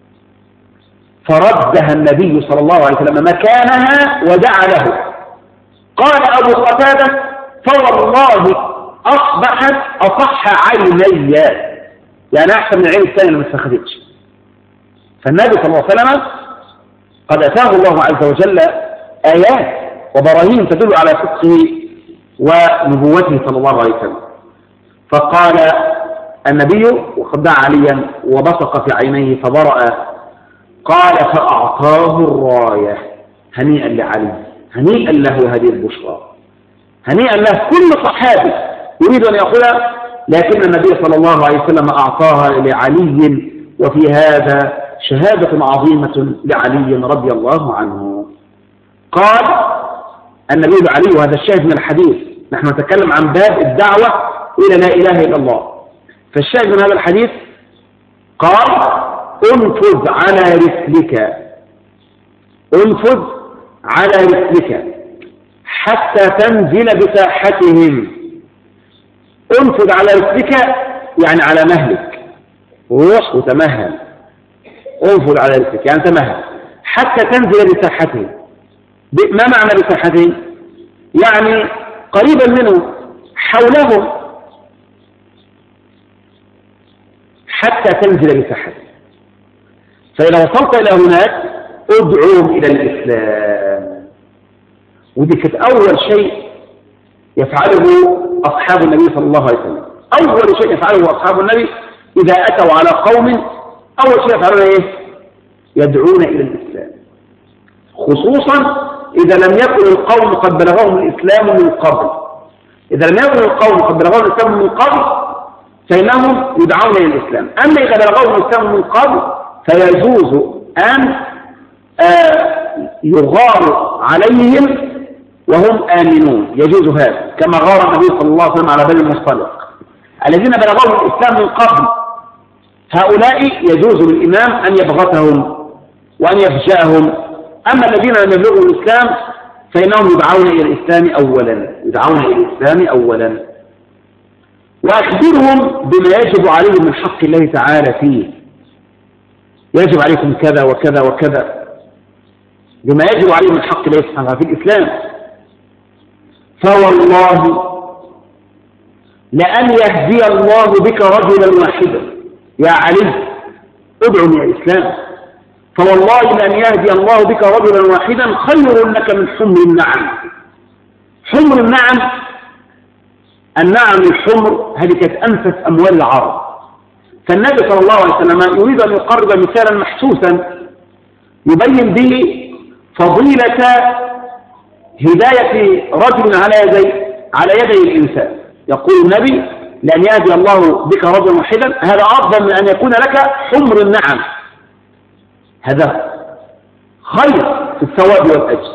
فردها النبي صلى الله عليه وسلم مكانها ودعا له. قال أبو قتادة فوالله أصبحت أصح عيني، يعني أحسن من العين الثانية اللي ما اتخذتش. فالنبي صلى الله عليه وسلم قد أتاه الله عز وجل آيات وبراهين تدل على صدقه ونبوته صلى الله عليه وسلم. فقال النبي وقد دعا عليا وبصق في عينيه فبرأ، قال فأعطاه الراية هنيئا لعلي، هنيئا له هذه البشرى، هنيئا له. كل صحابي يريد أن يقولها، لكن النبي صلى الله عليه وسلم أعطاها لعلي، وفي هذا شهادة عظيمة لعلي رضي الله عنه. قال النبي لعلي، وهذا الشاهد من الحديث، نحن نتكلم عن باب الدعوة إلى لا إله إلا الله، فالشاهد من هذا الحديث قال انفذ على رسلك، انفذ على رسلك حتى تنزل بساحتهم. انفذ على رسلك يعني على مهلك، روح وتمهل. انفذ على رسلك يعني تمهل حتى تنزل بساحتهم. ما معنى بساحتهم؟ يعني قريبا منهم، حولهم، حتى تنزل بساحتهم. فإذا وصلت إلى هناك ادعوهم إلى الإسلام. ودي كانت أول شيء يفعله أصحاب النبي صلى الله عليه وسلم. أول شيء يفعله أصحاب النبي إذا أتوا على قوم، أول شيء يفعلون إيه؟ يدعون إلى الإسلام، خصوصا إذا لم يكن القوم قد بلغهم الإسلام من قبل. إذا لم يكن القوم قد بلغهم الإسلام من قبل فإنهم يدعون إلى الإسلام. أما إذا بلغهم الإسلام من قبل فيجوز أن يغار عليهم وهم آمنون، يجوز هذا، كما غار النبي صلى الله عليه وسلم على بني المصطلق الذين بلغهم الإسلام من قبل. هؤلاء يجوز للإمام أن يبغتهم وأن يفجأهم. أما الذين لم يبلغوا الإسلام فإنهم يدعون إلى الإسلام أولا، يدعون إلى الإسلام أولا. وأخبرهم بما يجب عليهم من حق الله تعالى فيه، يجب عليكم كذا وكذا وكذا، بما يجب عليهم من حق الله سبحانه في الإسلام. فوالله لأن يهدي الله بك رجلا واحدا يا علي، ادعو إلى الإسلام. فوالله لأن يهدي الله بك رجلا واحدا خير لك من حمر النعم. حمر النعم، النعم الحمر هذه كانت أنفس أموال العرب. فالنبي صلى الله عليه وسلم يريد أن يقرب مثالا محسوسا يبين به فضيلة هداية رجل على يدي الإنسان. يقول النبي لأن يهدي الله بك رجلا واحدا هذا أفضل من أن يكون لك حمر النعم، هذا خير في الثواب والأجر.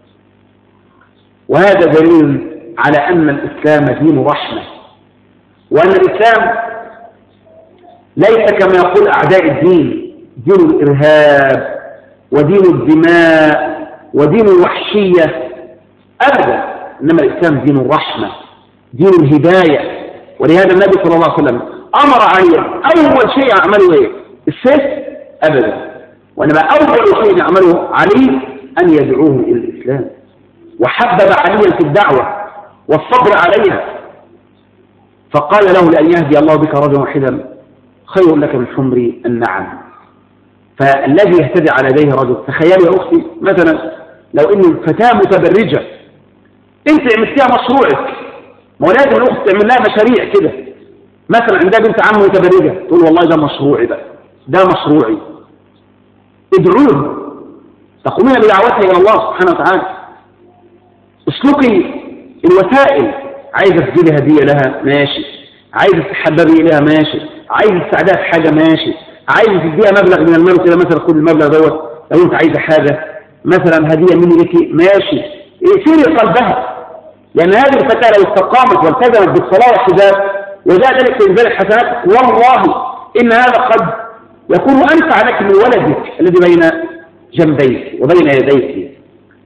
وهذا دليل على أن الإسلام دين رحمة، وأن الإسلام ليس كما يقول أعداء الدين دين الإرهاب ودين الدماء ودين الوحشية، أبدا، إنما الإسلام دين الرحمة، دين الهداية. ولهذا النبي صلى الله عليه وسلم أمر عليا أول شيء يعمله إيه؟ السيف؟ أبدا، وإنما أول شيء يعمله علي أن يدعوه إلى الإسلام، وحبب عليا في الدعوة والصبر عليها، فقال له لأن يهدي الله بك رجلا واحدا خير لك من حمر النعم. فالذي يهتدي على يديه رجل، تخيلي يا أختي مثلا لو إن الفتاة متبرجة أنت عملتيها مشروعك، ما لازم الأخت تعمل لها مشاريع كده، مثلا عندها بنت عم متبرجة تقول والله ده مشروعي بقى، ده مشروعي. ادعوه، تقومين بدعوتها إلى الله سبحانه وتعالى. اسلكي الوسائل، عايزة تجيبي هدية لها ماشي، عايزة تحببي إليها ماشي، عايزة تساعدها في حاجة ماشي، عايزة تديها مبلغ من المال كده مثلا، خد المبلغ دوت لو أنت عايزة حاجة مثلا هدية مني لك ماشي. اثيري قلبها، لأن هذه الفتاة لو استقامت والتزمت بالصلاة والحجاب وجاء ذلك في إنزال الحسنات والله إن هذا قد يكون أنفع لك من ولدك الذي بين جنبيك وبين يديك.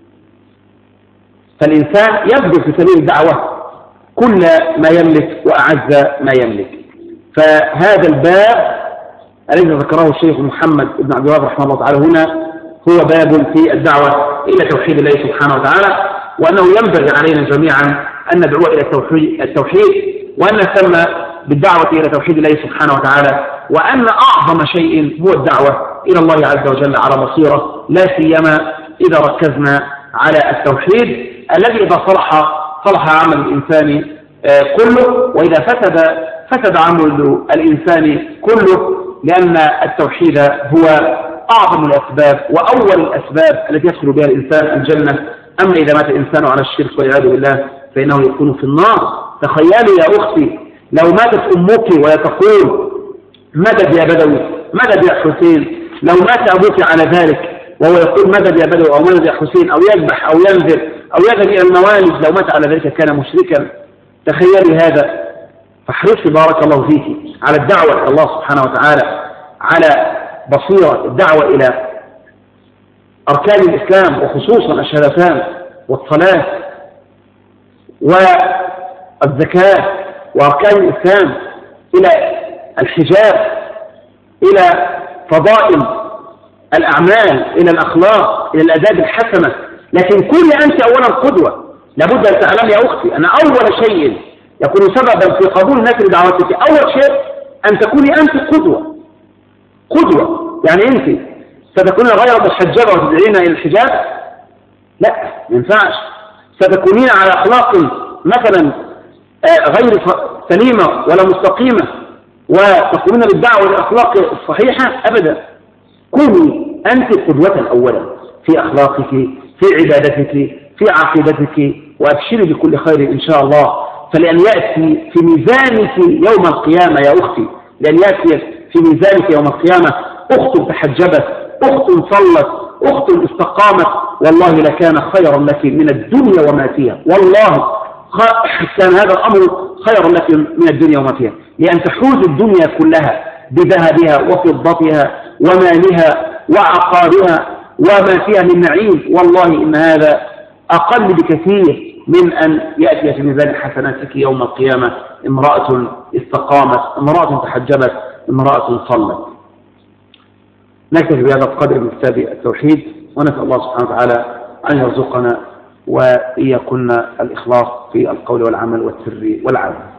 فالإنسان يبذل في سبيل الدعوة كل ما يملك وأعز ما يملك. فهذا الباب الذي ذكره الشيخ محمد بن عبد الوهاب رحمه الله تعالى هنا هو باب في الدعوة إلى توحيد الله سبحانه وتعالى، وأنه ينبغي علينا جميعا أن ندعو إلى التوحيد، وأن نهتم بالدعوة إلى توحيد الله سبحانه وتعالى، وأن أعظم شيء هو الدعوة إلى الله عز وجل على بصيرة، لا سيما إذا ركزنا على التوحيد الذي إذا صلح عمل الإنسان كله، وإذا فسد عمل الإنسان كله، لأن التوحيد هو أعظم الأسباب وأول الأسباب التي يدخل بها الإنسان الجنة. أما إذا مات الإنسان على الشرك والعياذ بالله فإنه يكون في النار. تخيلي يا أختي لو ماتت أمك وهي تقول مدد يا بدوي مدد يا حسين، لو مات أبوك على ذلك وهو يقول مدد يا بدوي أو مدد يا حسين، أو يذبح أو ينذر أو يذهب إلى الموالد، لو مات على ذلك كان مشركا. تخيلي هذا. فاحرصي بارك الله فيك على الدعوة إلى الله سبحانه وتعالى على بصيرة، الدعوة إلى أركان الإسلام وخصوصا الشهادتان والصلاة والزكاة وأركان الإسلام، إلى الحجاب، إلى فضائل الأعمال، إلى الأخلاق، إلى الآداب الحسنة. لكن كوني أنت أولا قدوة. لابد أن تعلم يا أختي أن أول شيء يكون سببا في قبول الناس لدعوتك أول شيء أن تكوني أنت قدوة. يعني أنت ستكونين غير محجبة وتدعين إلى الحجاب؟ لا، ما ينفعش. ستكونين على أخلاق مثلا غير سليمة ولا مستقيمة وتقومين بالدعوة للأخلاق الصحيحة؟ أبدا. كوني أنت قدوة أولا في أخلاقك، في عبادتك، في عقيدتك، وأبشري بكل خير إن شاء الله. فلأن يأتي في ميزانك يوم القيامة يا أختي، لأن يأتي في ميزانك يوم القيامة أخت تحجبت، أخت صلت، أخت استقامت، والله لكان خيرا لك من الدنيا وما فيها. والله كان هذا الأمر خيرا لك من الدنيا وما فيها، لأن تحوز الدنيا كلها بذهبها وفضتها ومالها وعقارها وما فيها من نعيم. والله إن هذا أقل بكثير من أن يأتي في ميزان حسناتك يوم القيامة امرأة استقامت، امرأة تحجبت، امرأة صلت. نكتفي بهذا القدر من كتاب التوحيد، ونسأل الله سبحانه وتعالى أن يرزقنا وإياكن الإخلاص في القول والعمل والسر والعمل.